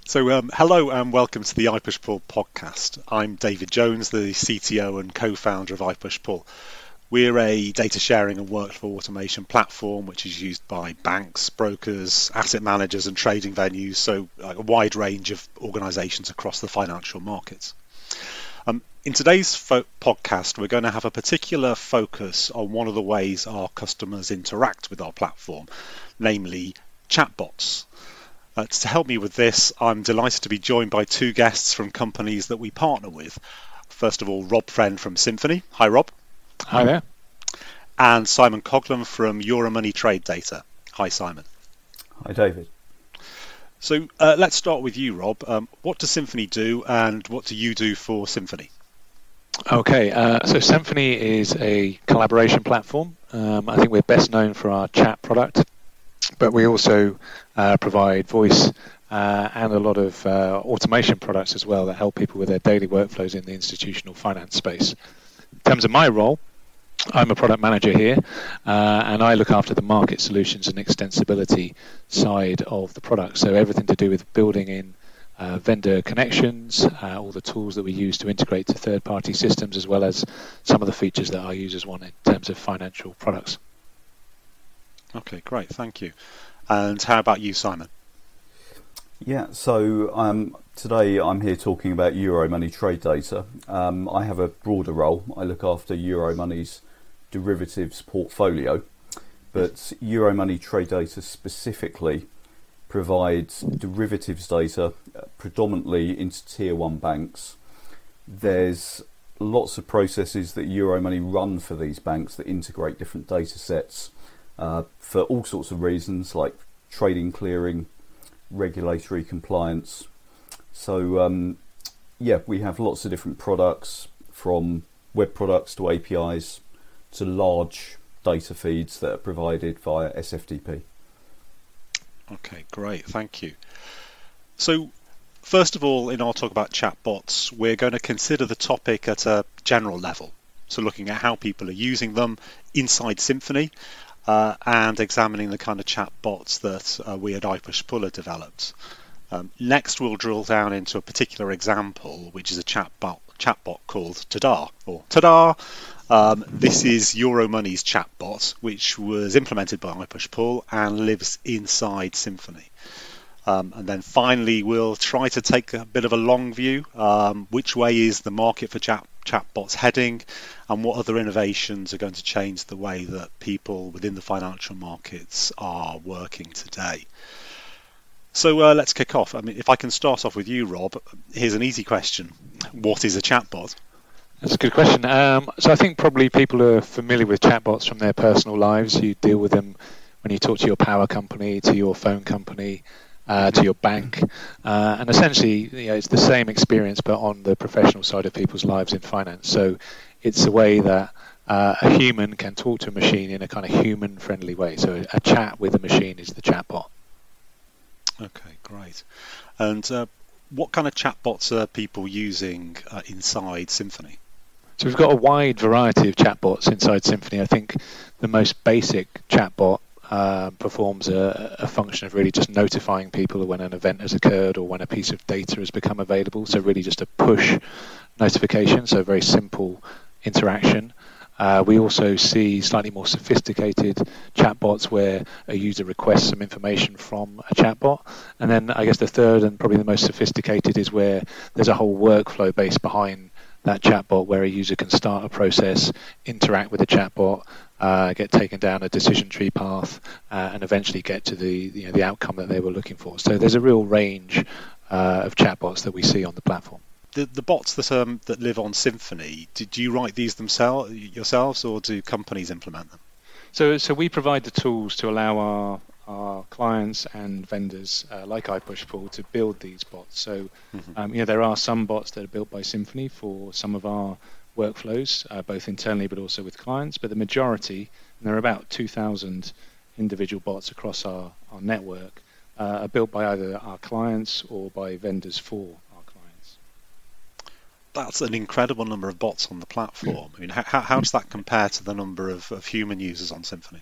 Hello and welcome to the iPushPull podcast. I'm David Jones, the CTO and co-founder of iPushPull. We're a data sharing and workflow automation platform which is used by banks, brokers, asset managers and trading venues, so a wide range of organisations across the financial markets. In today's podcast, we're going to have a particular focus on one of the ways our customers interact with our platform, namely chatbots. To help me with this, I'm delighted to be joined by two guests from companies that we partner with. First of all, Rob Friend from Symphony. Hi, Rob. Hi there. And Simon Coghlan from Euromoney Trade Data. Hi, Simon. Hi, David. So let's start with you, Rob. What does Symphony do and what do you do for Symphony? Okay, so Symphony is a collaboration platform. I think we're best known for our chat product, but we also provide voice and a lot of automation products as well that help people with their daily workflows in the institutional finance space. In terms of my role, I'm a product manager here, and I look after the market solutions and extensibility side of the product. So everything to do with building in vendor connections, all the tools that we use to integrate to third-party systems, as well as some of the features that our users want in terms of financial products. Okay, great, thank you. And how about you, Simon? Yeah, so today I'm here talking about Euromoney Trade Data. I have a broader role. I look after Euromoney's derivatives portfolio, but Euromoney Trade Data specifically provides derivatives data predominantly into tier one banks. There's lots of processes that Euromoney run for these banks that integrate different data sets for all sorts of reasons like trading, clearing, regulatory compliance. So we have lots of different products, from web products to APIs to large data feeds that are provided via SFTP. Okay, great, thank you. So first of all, in our talk about chatbots, we're going to consider the topic at a general level. So looking at how people are using them inside Symphony and examining the kind of chatbots that we at iPushPull have developed. Next, we'll drill down into a particular example, which is a chatbot called Tada, or Tada. This is Euromoney's chatbot, which was implemented by iPushPull and lives inside Symphony. And then finally, we'll try to take a bit of a long view. Which way is the market for chatbots heading, and what other innovations are going to change the way that people within the financial markets are working today? So let's kick off. I mean, if I can start off with you, Rob, here's an easy question. What is a chatbot? That's a good question. So I think probably people are familiar with chatbots from their personal lives. You deal with them when you talk to your power company, to your phone company, to your bank. And essentially, it's the same experience, but on the professional side of people's lives in finance. So it's a way that a human can talk to a machine in a kind of human-friendly way. So a chat with a machine is the chatbot. Okay, great. And what kind of chatbots are people using inside Symphony? So we've got a wide variety of chatbots inside Symphony. I think the most basic chatbot performs a function of really just notifying people when an event has occurred or when a piece of data has become available. So really just a push notification, so very simple interaction. We also see slightly more sophisticated chatbots where a user requests some information from a chatbot. And then I guess the third and probably the most sophisticated is where there's a whole workflow base behind that chatbot where a user can start a process, interact with the chatbot, get taken down a decision tree path, and eventually get to the outcome that they were looking for. So there's a real range of chatbots that we see on the platform. The bots that live on Symphony, do you write these yourselves, or do companies implement them? So we provide the tools to allow our clients and vendors like iPushPull to build these bots. So there are some bots that are built by Symphony for some of our workflows, both internally but also with clients. But the majority, and there are about 2,000 individual bots across our network, are built by either our clients or by vendors for our clients. That's an incredible number of bots on the platform. I mean, how does that compare to the number of human users on Symphony?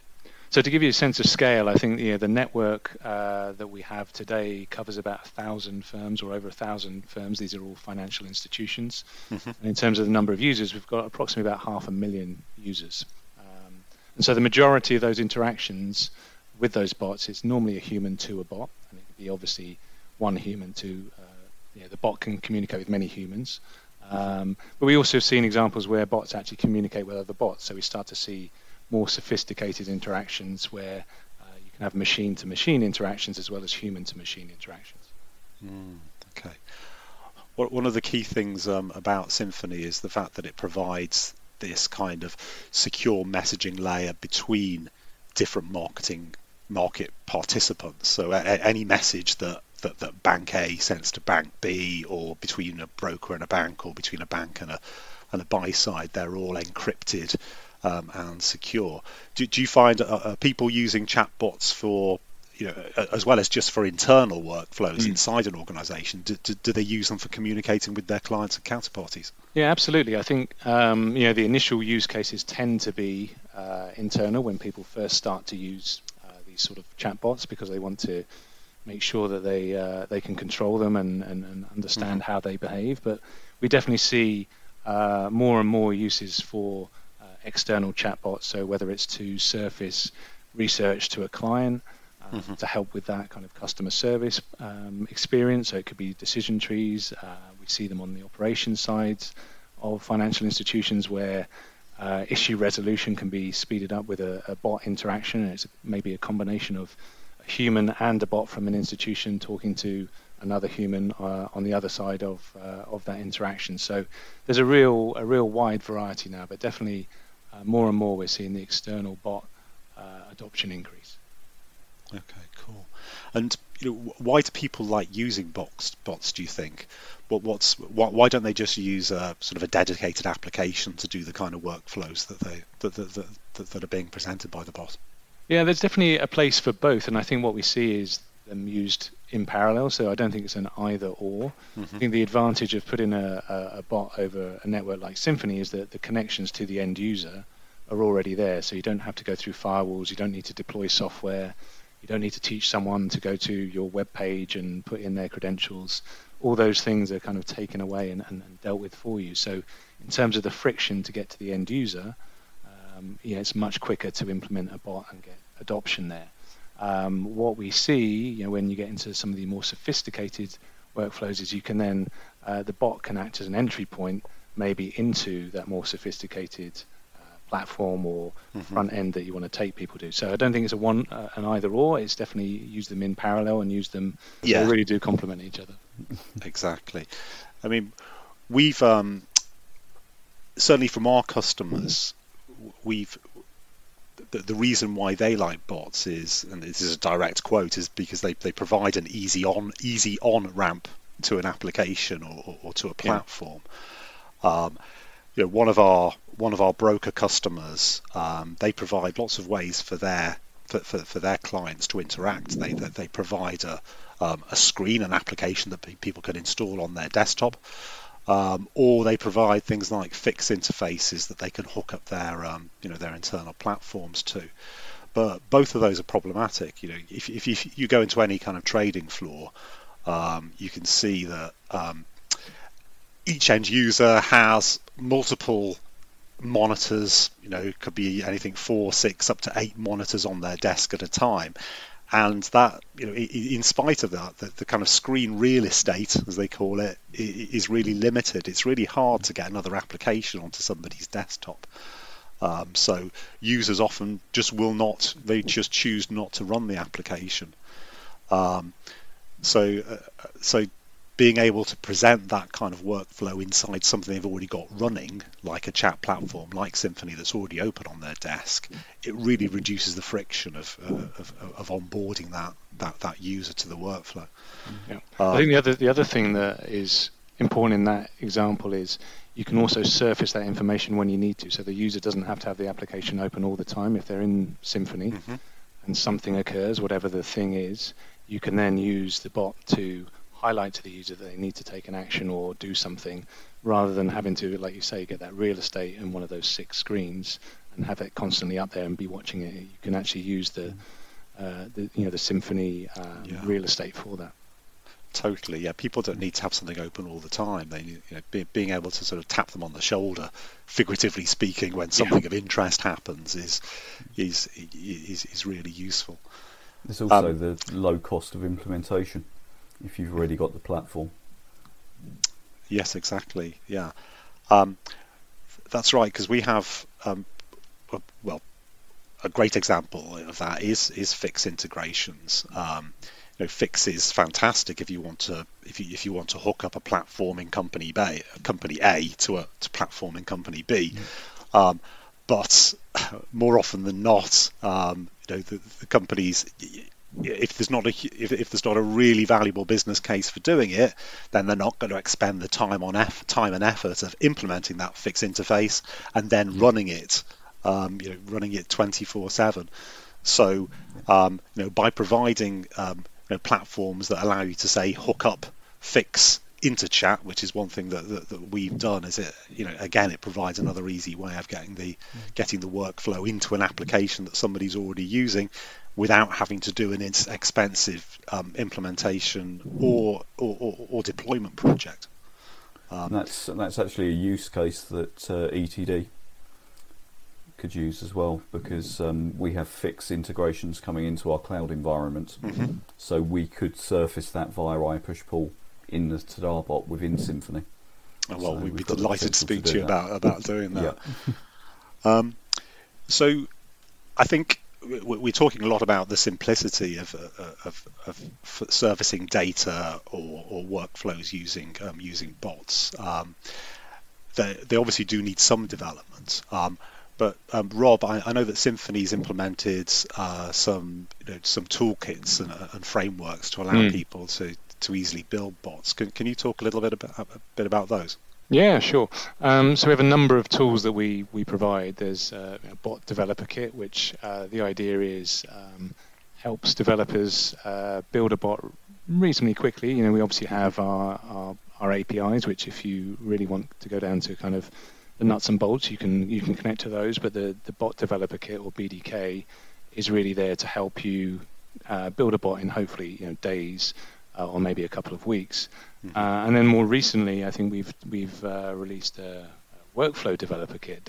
So to give you a sense of scale, I think the network that we have today covers about 1,000 firms or over 1,000 firms. These are all financial institutions. And in terms of the number of users, we've got approximately about 500,000 users. And so the majority of those interactions with those bots, it's normally a human to a bot. And it could be obviously one human to, the bot can communicate with many humans. But we also have seen examples where bots actually communicate with other bots. So we start to see more sophisticated interactions where you can have machine-to-machine interactions as well as human-to-machine interactions. Okay. One of the key things about Symphony is the fact that it provides this kind of secure messaging layer between different market participants. So any message that Bank A sends to Bank B, or between a broker and a bank, or between a bank and a buy side, they're all encrypted and secure. Do you find people using chatbots for, as well as just for internal workflows inside an organization, do they use them for communicating with their clients and counterparties? Yeah, absolutely. I think the initial use cases tend to be internal when people first start to use these sort of chatbots, because they want to make sure that they can control them and understand how they behave. But we definitely see more and more uses for external chatbots. So whether it's to surface research to a client, to help with that kind of customer service experience. So it could be decision trees. We see them on the operations sides of financial institutions where issue resolution can be speeded up with a bot interaction. It's maybe a combination of a human and a bot from an institution talking to another human on the other side of that interaction. So there's a real wide variety now, but definitely more and more we're seeing the external bot adoption increase. Okay, cool. And why do people like using bots? Do you think? Why don't they just use a sort of a dedicated application to do the kind of workflows that are being presented by the bot? Yeah, there's definitely a place for both, and I think what we see is them used in parallel. So I don't think it's an either or. I think the advantage of putting a bot over a network like Symphony is that the connections to the end user are already there. So you don't have to go through firewalls. You don't need to deploy software. You don't need to teach someone to go to your web page and put in their credentials. All those things are kind of taken away and dealt with for you. So in terms of the friction to get to the end user, it's much quicker to implement a bot and get adoption there. What we see, when you get into some of the more sophisticated workflows, is you can then, the bot can act as an entry point maybe into that more sophisticated platform or front end that you want to take people to. So I don't think it's an either or. It's definitely use them in parallel and use them. They really do complement each other. Exactly. I mean, we've certainly from our customers, the reason why they like bots is, and this is a direct quote, is because they provide an easy on ramp to an application or to a platform. One of our broker customers, they provide lots of ways for their clients to interact. They provide a screen, an application that people can install on their desktop, or they provide things like fixed interfaces that they can hook up their internal platforms to. But both of those are problematic. If you go into any kind of trading floor, you can see that each end user has multiple monitors. It could be anything 4, 6, up to 8 monitors on their desk at a time. And that, in spite of that, the kind of screen real estate, as they call it, is really limited. It's really hard to get another application onto somebody's desktop. So users often just just choose not to run the application. So being able to present that kind of workflow inside something they've already got running, like a chat platform, like Symphony, that's already open on their desk, it really reduces the friction of onboarding that user to the workflow. Yeah. I think the other thing that is important in that example is you can also surface that information when you need to, so the user doesn't have to have the application open all the time. If they're in Symphony and something occurs, whatever the thing is, you can then use the bot to highlight to the user that they need to take an action or do something, rather than having to, like you say, get that real estate in one of those 6 screens and have it constantly up there and be watching it. You can actually use the Symfony real estate for that. Totally, yeah. People don't need to have something open all the time. They need, being able to sort of tap them on the shoulder, figuratively speaking, when something of interest happens is really useful. There's also the low cost of implementation if you've already got the platform. Yes, exactly. Yeah, that's right. Because we have, a great example of that is Fix integrations. Fix is fantastic if you want to hook up a platform in company A to platform in company B, but more often than not, the companies, if there's not a really valuable business case for doing it, then they're not going to expend the time and effort of implementing that Fix interface and then running it 24/7. So by providing platforms that allow you to say hook up Fix into chat, which is one thing that we've done, is it provides another easy way of getting the workflow into an application that somebody's already using without having to do an expensive implementation or deployment project. That's actually a use case that ETD could use as well, because we have Fix integrations coming into our cloud environment, so we could surface that via iPushPull in the Tadarbot within Symfony. Well, so we'd be delighted to speak to you about doing that. Yeah. So I think we're talking a lot about the simplicity of servicing data or workflows using bots. They obviously do need some development. But Rob, I know that Symfony's implemented some toolkits and frameworks to allow people to easily build bots. Can you talk a little bit about those? Yeah, sure. So we have a number of tools that we provide. There's a bot developer kit, which the idea is helps developers build a bot reasonably quickly. We obviously have our APIs, which if you really want to go down to kind of the nuts and bolts, you can connect to those. But the bot developer kit, or BDK, is really there to help you build a bot in hopefully days or maybe a couple of weeks. And then more recently, I think we've released a workflow developer kit,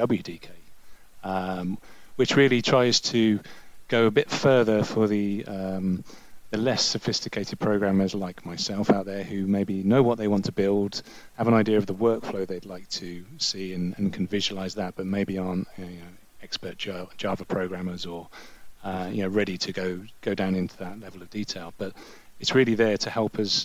WDK, which really tries to go a bit further for the less sophisticated programmers like myself out there who maybe know what they want to build, have an idea of the workflow they'd like to see and can visualize that, but maybe aren't expert Java programmers or ready to go down into that level of detail. But it's really there to help us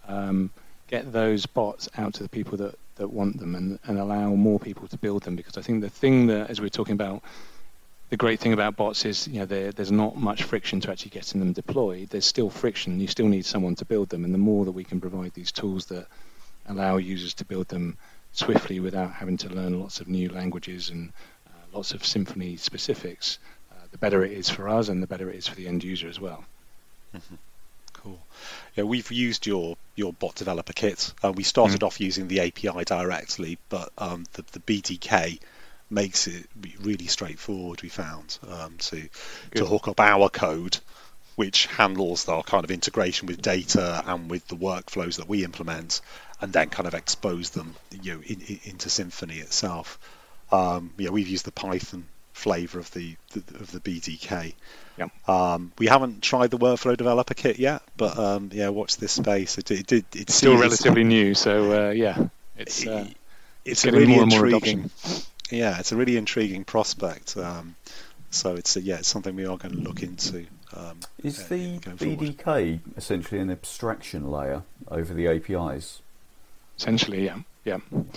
get those bots out to the people that want them and allow more people to build them, because I think the thing that, as we're talking about, the great thing about bots is there's not much friction to actually getting them deployed. There's still friction. You still need someone to build them, and the more that we can provide these tools that allow users to build them swiftly without having to learn lots of new languages and lots of Symfony specifics, the better it is for us and the better it is for the end user as well. Mm-hmm. Cool. Yeah, we've used your bot developer kit. We started off using the API directly, but the BDK makes it really straightforward, we found, to hook up our code, which handles our kind of integration with data and with the workflows that we implement, and then kind of expose them into Symfony itself. We've used the Python flavor of the BDK. Yeah. We haven't tried the workflow developer kit yet, but watch this space. It's still relatively new, so it's it's getting really more and more intriguing. adoption. Yeah, it's a really intriguing prospect. So it's something we are going to look into. Is the BDK essentially an abstraction layer over the APIs? Essentially, yeah.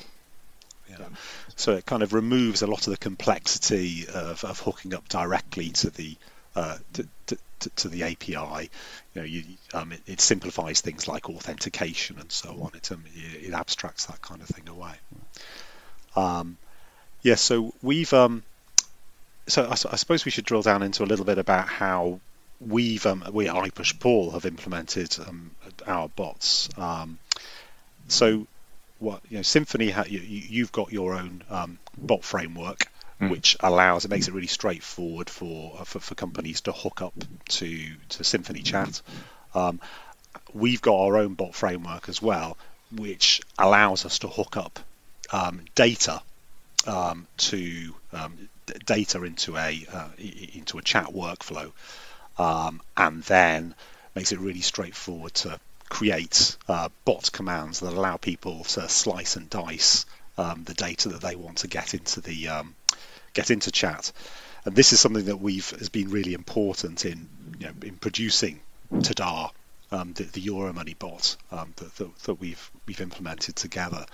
So it kind of removes a lot of the complexity of hooking up directly to the API. It simplifies things like authentication and so on. It abstracts that kind of thing away. So we've so I suppose we should drill down into a little bit about how we at iPushPull have implemented our bots. So what Symfony, you've got your own bot framework, which makes it really straightforward for companies to hook up to Symphony Chat. We've got our own bot framework as well, which allows us to hook up data into a chat workflow, and then makes it really straightforward to create bot commands that allow people to slice and dice the data that they want to get into chat. And this is something that has been really important in producing Tadar, the Euromoney bot that we've implemented together.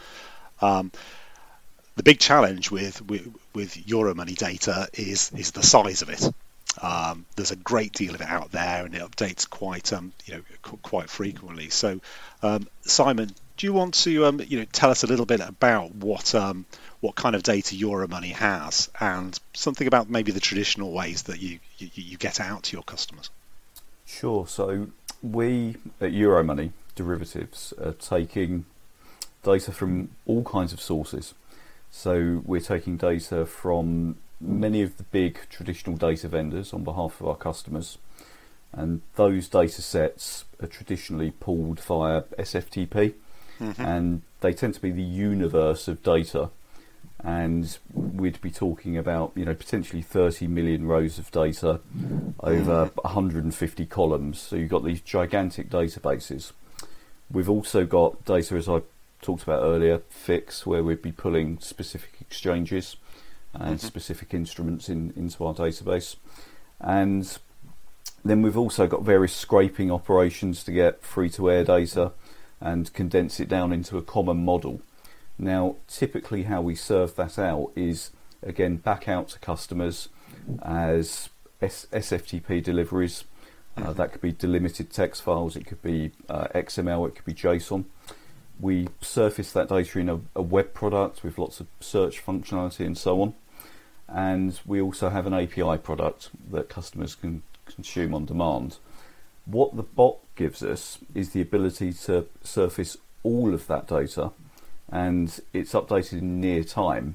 The big challenge with Euromoney data is the size of it. There's a great deal of it out there, and it updates quite frequently. So, Simon, do you want to tell us a little bit about what kind of data Euromoney has, and something about maybe the traditional ways that you get out to your customers? Sure. So we at Euromoney Derivatives are taking data from all kinds of sources. So we're taking data from many of the big traditional data vendors on behalf of our customers, and those data sets are traditionally pulled via SFTP, and they tend to be the universe of data, and we'd be talking about potentially 30 million rows of data over 150 columns. So you've got these gigantic databases. We've also got data, as I talked about earlier, fix, where we'd be pulling specific exchanges and specific instruments into our database. And then we've also got various scraping operations to get free-to-air data and condense it down into a common model. Now, typically how we serve that out is, again, back out to customers as SFTP deliveries. That could be delimited text files, it could be XML, it could be JSON. We surface that data in a web product with lots of search functionality and so on. And we also have an API product that customers can consume on demand. What the bot gives us is the ability to surface all of that data, and it's updated in near time,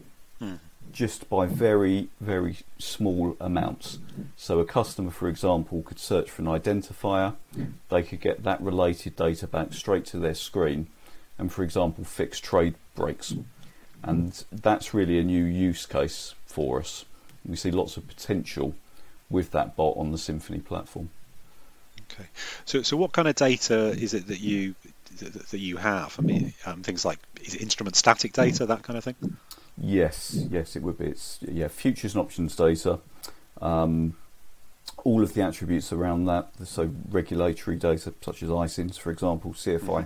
just by very, very small amounts. So a customer, for example, could search for an identifier, they could get that related data back straight to their screen, and, for example, fix trade breaks. And that's really a new use case for us. We see lots of potential with that bot on the Symphony platform. Okay, so what kind of data is it that you have? I mean, things like, is it instrument static data, that kind of thing? Yes, it would be. It's futures and options data. All of the attributes around that, so regulatory data such as ISINs, for example, CFI.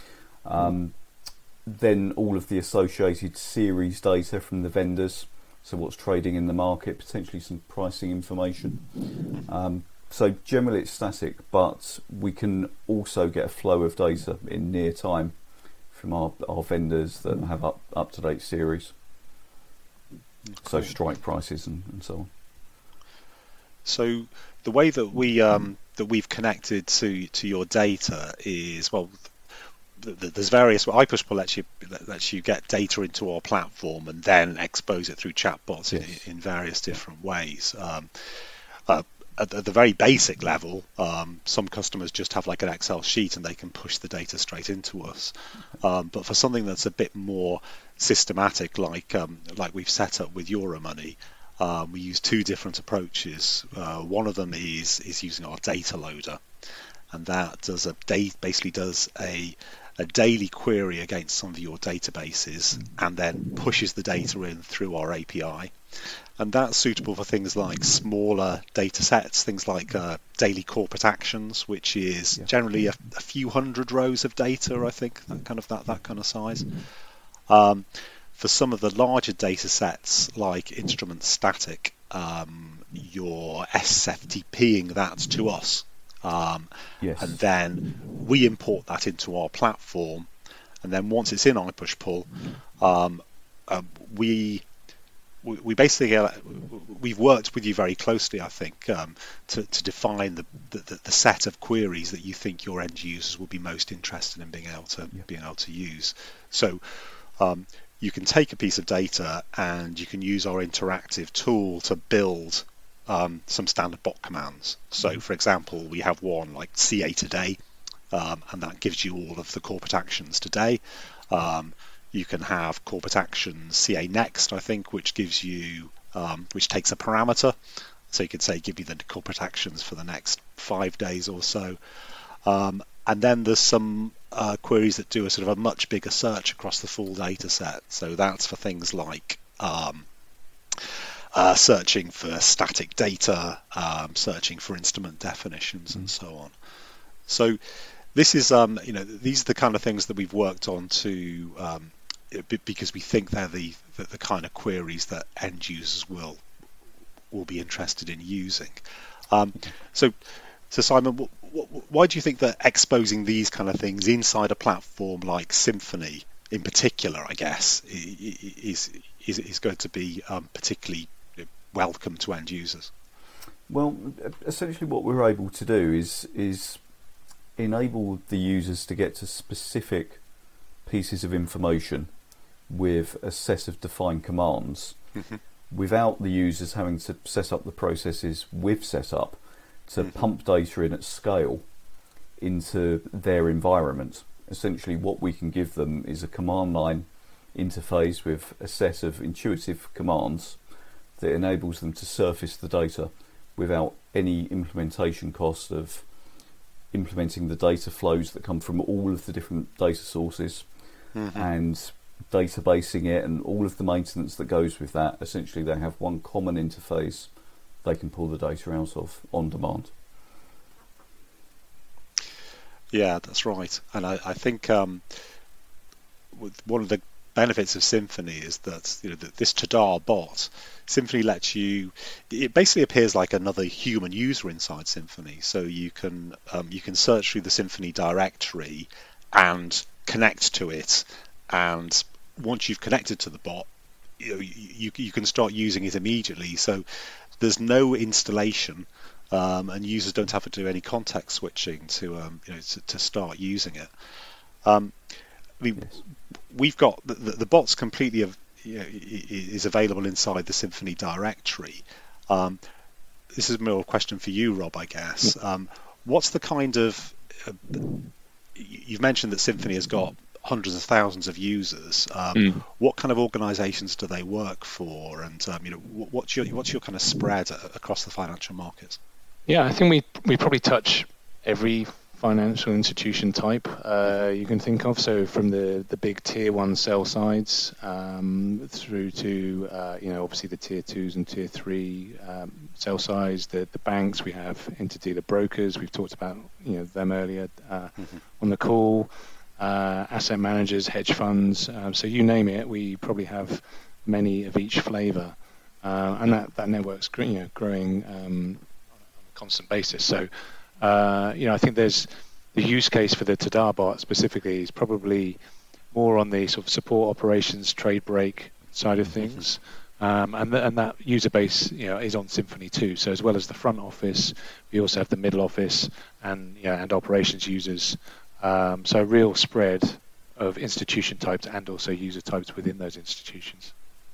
Then all of the associated series data from the vendors, so what's trading in the market, potentially some pricing information. So generally it's static, but we can also get a flow of data in near time from our vendors that have up-to-date series. Okay. So strike prices and so on. So the way that we've connected to your data is, well, there's various. iPushPull lets you get data into our platform and then expose it through chatbots in various different ways. At the very basic level, some customers just have like an Excel sheet and they can push the data straight into us. But for something that's a bit more systematic, like we've set up with Euromoney, we use two different approaches. One of them is using our data loader, and that basically does a daily query against some of your databases and then pushes the data in through our API. And that's suitable for things like smaller data sets, things like daily corporate actions, which is generally a few hundred rows of data, I think, that kind of size. For some of the larger data sets, like instrument static, you're SFTPing that to us. And then we import that into our platform, and then once it's in iPushPull, we basically we've worked with you very closely, I think, to define the set of queries that you think your end users will be most interested in being able to use. So you can take a piece of data and you can use our interactive tool to build some standard bot commands. So, for example, we have one like CA today, and that gives you all of the corporate actions today. You can have corporate actions CA next, I think, which gives you, which takes a parameter. So you could say, give you the corporate actions for the next 5 days or so. And then there's some queries that do a sort of a much bigger search across the full data set. So that's for things like searching for static data, searching for instrument definitions, and so on. So this is, these are the kind of things that we've worked on to, because we think they're the kind of queries that end users will be interested in using. So Simon, why do you think that exposing these kind of things inside a platform like Symphony, in particular, I guess, is going to be particularly welcome to end users? Well, essentially, what we're able to do is enable the users to get to specific pieces of information with a set of defined commands, without the users having to set up the processes we've set up to pump data in at scale into their environment. Essentially, what we can give them is a command line interface with a set of intuitive commands that enables them to surface the data without any implementation cost of implementing the data flows that come from all of the different data sources and databasing it and all of the maintenance that goes with that. Essentially, they have one common interface they can pull the data out of on demand. Yeah, that's right. And I think one of the benefits of Symphony is that this Tadar bot, Symphony lets you. It basically appears like another human user inside Symphony. So you can search through the Symphony directory and connect to it, and once you've connected to the bot, you can start using it immediately. So there's no installation, and users don't have to do any context switching to start using it. We've got the bot's completely is available inside the Symphony directory. This is more a question for you, Rob, I guess. What's the kind of you've mentioned that Symphony has got hundreds of thousands of users. What kind of organisations do they work for, and what's your kind of spread across the financial markets? Yeah, I think we probably touch every financial institution type you can think of. So from the big tier one sell sides through to obviously the tier twos and tier three sell sides, the banks. We have interdealer brokers. We've talked about them earlier on the call. Asset managers, hedge funds, so you name it, we probably have many of each flavour, and that network's growing on a constant basis. So I think there's the use case for the Tadar bot specifically is probably more on the sort of support operations, trade break side of things, and that user base is on Symphony too. So as well as the front office, we also have the middle office and operations users. So a real spread of institution types and also user types within those institutions.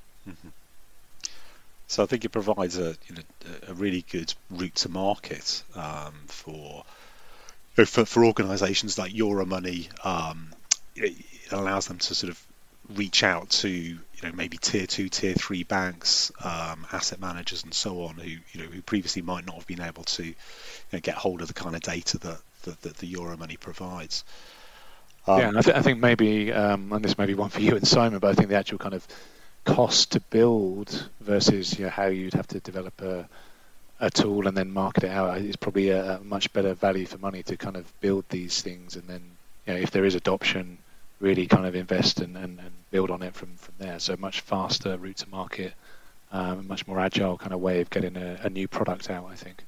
So I think it provides a really good route to market for organisations like Euromoney. It allows them to sort of reach out to maybe tier 2, tier 3 banks, asset managers, and so on, who previously might not have been able to get hold of the kind of data that the Euromoney provides. And I think maybe, and this may be one for you and Simon, but I think the actual kind of cost to build versus how you'd have to develop a tool and then market it out is probably a much better value for money to kind of build these things, and then if there is adoption, really kind of invest and build on it from there. So much faster route to market, much more agile kind of way of getting a new product out, I think.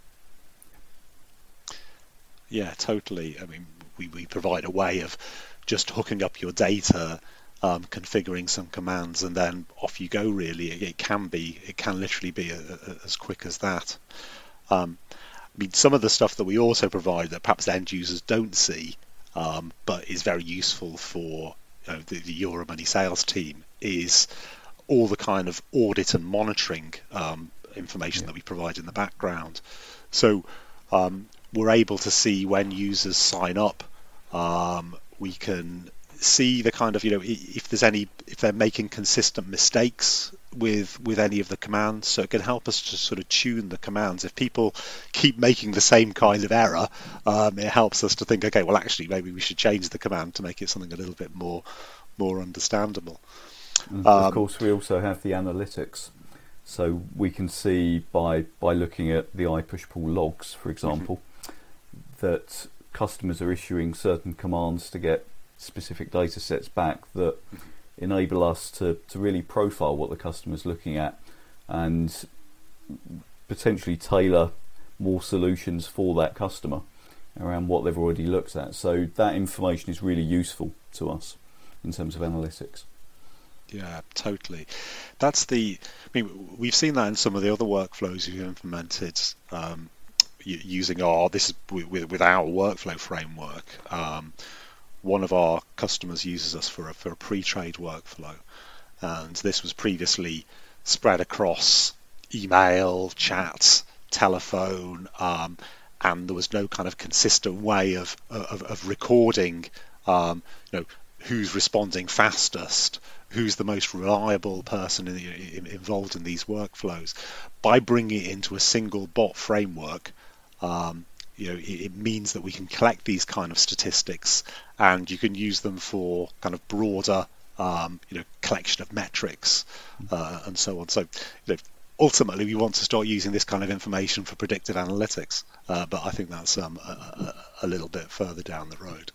Yeah, totally. I mean, we provide a way of just hooking up your data, configuring some commands, and then off you go. Really, it can literally be as quick as that. I mean, some of the stuff that we also provide that perhaps end users don't see, but is very useful for the Euromoney sales team is all the kind of audit and monitoring information that we provide in the background. So we're able to see when users sign up. We can see the kind of, if they're making consistent mistakes with any of the commands. So it can help us to sort of tune the commands. If people keep making the same kind of error, it helps us to think, okay, well, actually, maybe we should change the command to make it something a little bit more understandable. Of course, we also have the analytics. So we can see by looking at the iPushPull logs, for example, that customers are issuing certain commands to get specific data sets back that enable us to really profile what the customer's looking at and potentially tailor more solutions for that customer around what they've already looked at. So that information is really useful to us in terms of analytics. Yeah, totally. We've seen that in some of the other workflows you've implemented using with our workflow framework. One of our customers uses us for a pre-trade workflow, and this was previously spread across email, chat, telephone, and there was no kind of consistent way of recording, who's responding fastest, who's the most reliable person involved in these workflows. By bringing it into a single bot framework, it means that we can collect these kind of statistics, and you can use them for kind of broader, collection of metrics and so on. So, ultimately, we want to start using this kind of information for predictive analytics, but I think that's a little bit further down the road.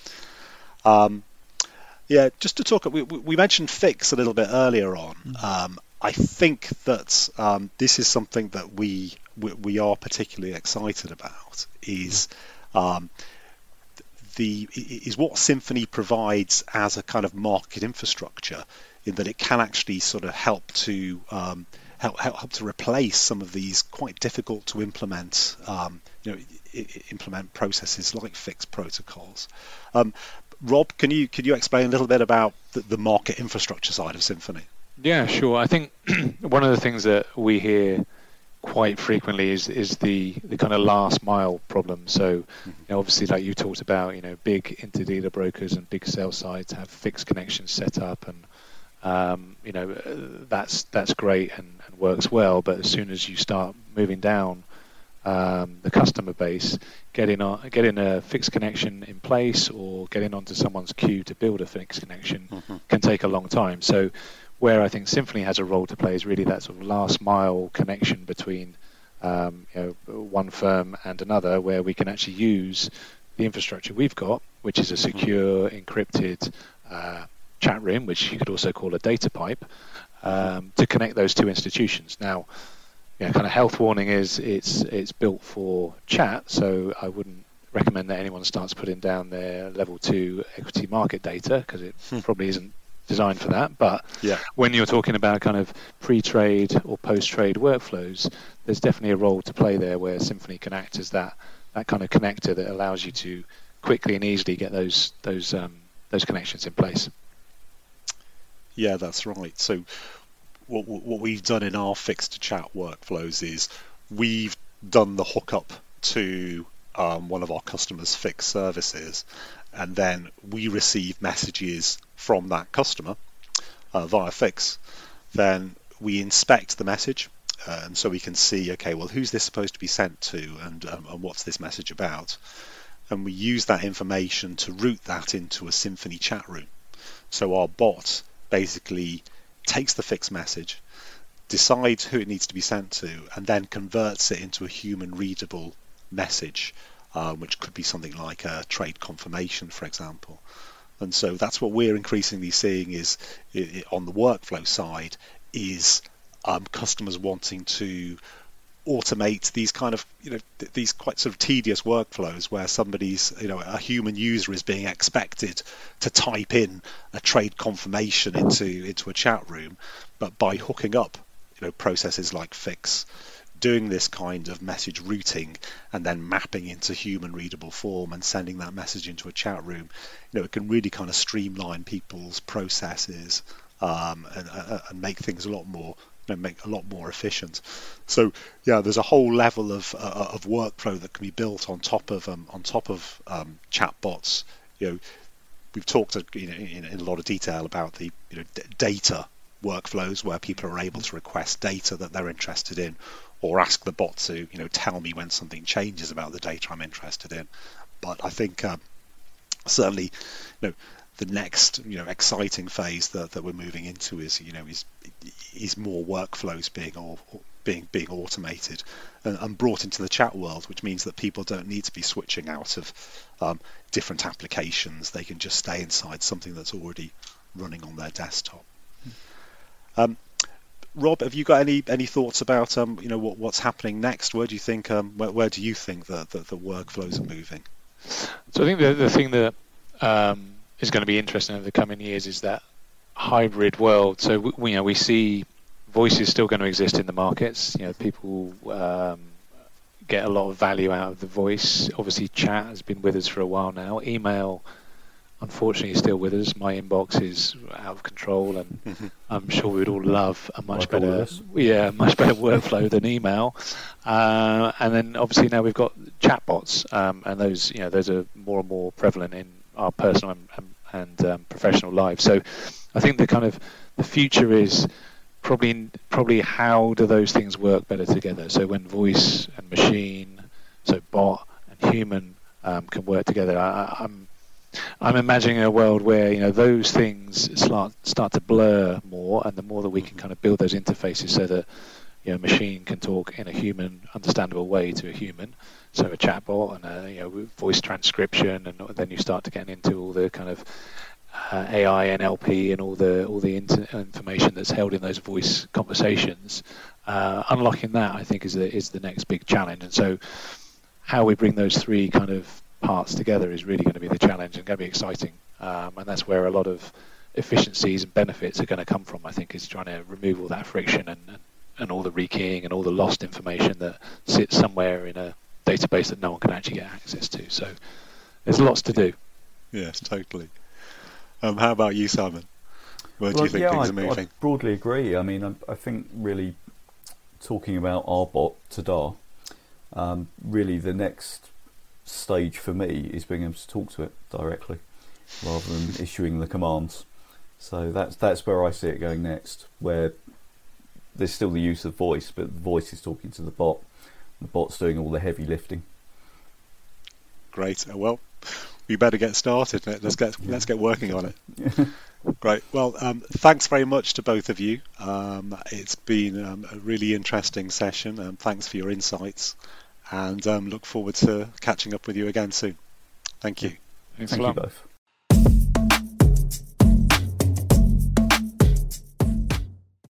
Just to talk, we mentioned Fix a little bit earlier on. I think that this is something that we are particularly excited about. Is what Symphony provides as a kind of market infrastructure, in that it can actually sort of help to replace some of these quite difficult to implement processes like Fix protocols. Rob, can you explain a little bit about the market infrastructure side of Symphony? Yeah, sure. I think one of the things that we hear quite frequently is the kind of last mile problem. So, obviously, like you talked about, big interdealer brokers and big sell sites have fixed connections set up, and that's great and works well. But as soon as you start moving down the customer base, getting a fixed connection in place or getting onto someone's queue to build a fixed connection can take a long time. So where I think Symphony has a role to play is really that sort of last mile connection between one firm and another, where we can actually use the infrastructure we've got, which is a secure, encrypted chat room, which you could also call a data pipe, to connect those two institutions. Now, kind of health warning is it's built for chat, so I wouldn't recommend that anyone starts putting down their level 2 equity market data, because it probably isn't designed for that. But when you're talking about kind of pre-trade or post-trade workflows, there's definitely a role to play there, where Symphony can act as that kind of connector that allows you to quickly and easily get those connections in place. Yeah, that's right. So what we've done in our fix-to-chat workflows is we've done the hookup to one of our customers' Fix services, and then we receive messages from that customer via Fix. Then we inspect the message, and so we can see, okay, well, who's this supposed to be sent to, and what's this message about? And we use that information to route that into a Symphony chat room. So our bot basically takes the Fix message, decides who it needs to be sent to, and then converts it into a human readable message, which could be something like a trade confirmation, for example. And so that's what we're increasingly seeing is on the workflow side is customers wanting to automate these kind of these quite sort of tedious workflows where somebody's a human user is being expected to type in a trade confirmation into a chat room, but by hooking up processes like Fix, doing this kind of message routing and then mapping into human readable form and sending that message into a chat room, it can really kind of streamline people's processes and make things a lot more, make a lot more efficient. So yeah, there's a whole level of workflow that can be built on top of chatbots. We've talked in a lot of detail about the data workflows where people are able to request data that they're interested in, or ask the bot to tell me when something changes about the data I'm interested in. But I think certainly the next exciting phase that we're moving into is more workflows being automated and brought into the chat world, which means that people don't need to be switching out of different applications. They can just stay inside something that's already running on their desktop. Rob, have you got any thoughts about what's happening next? Where do you think where do you think that the workflows are moving? So I think the thing that is going to be interesting over the coming years is that hybrid world. So we see voice is still going to exist in the markets. People get a lot of value out of the voice. Obviously, chat has been with us for a while now. Email, unfortunately, is still with us. My inbox is out of control, and I'm sure we'd all love a much better workflow than email. And then obviously now we've got chatbots, and those are more and more prevalent in our personal and professional lives. So I think the future is probably how do those things work better together. So when voice and machine, so bot and human can work together. I'm imagining a world where those things start to blur more, and the more that we can kind of build those interfaces so that a machine can talk in a human understandable way to a human, so a chatbot and voice transcription, and then you start to get into all the kind of AI, NLP, and all the information that's held in those voice conversations. Unlocking that, I think, is the next big challenge. And so, how we bring those three kind of parts together is really going to be the challenge and going to be exciting. And that's where a lot of efficiencies and benefits are going to come from. I think is trying to remove all that friction and all the rekeying and all the lost information that sits somewhere in a database that no one can actually get access to. So there's lots to do. Yes, totally. How about you, Simon? Where do you think things are moving? I broadly agree. I mean, I think really talking about our bot, Tadar, really the next stage for me is being able to talk to it directly rather than issuing the commands. So that's where I see it going next, where there's still the use of voice, but the voice is talking to the bot. The bot's doing all the heavy lifting. Great. Well, we better get started. Let's get working on it. Great. Well, thanks very much to both of you. It's been a really interesting session. Thanks for your insights, and look forward to catching up with you again soon. Thank you. Thanks Thank you both.